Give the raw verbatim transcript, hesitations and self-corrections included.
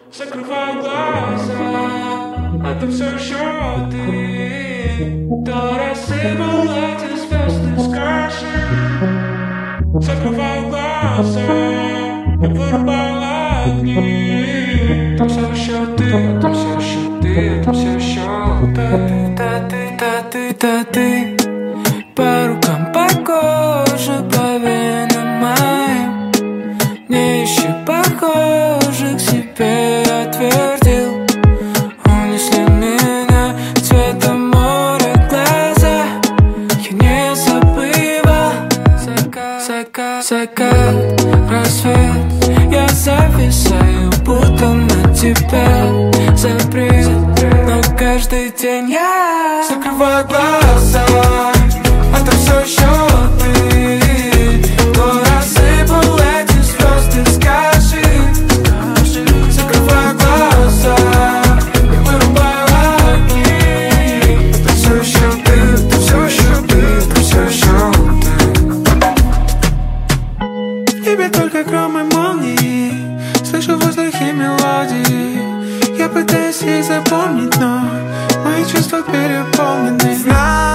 Закрываю глаза, а там все еще ты. То рассыпал эти звезды, скажи. Закрываю глаза, я вырубаю огни. Там все еще ты, там все еще ты, там все еще ты. Да ты, да ты, да ты. По рукам, по коже, по венам моим. Не ищи похожих себе, отвердил. Унесли меня цветом моря глаза. Я не забывал. Закат, закат, закат, рассвет. Я зависаю, будто на тебя запрет. Но каждый день я закрываю глаза, а там все еще ты. Кто рассыпал эти звезды, скажи. Закрываю глаза, я вырубаю огни. Там все еще ты, там все еще ты, там все еще ты. В небе только гром и молнии, слышу в воздухе мелодии. Я пытаюсь их запомнить, но мои чувства переполнены.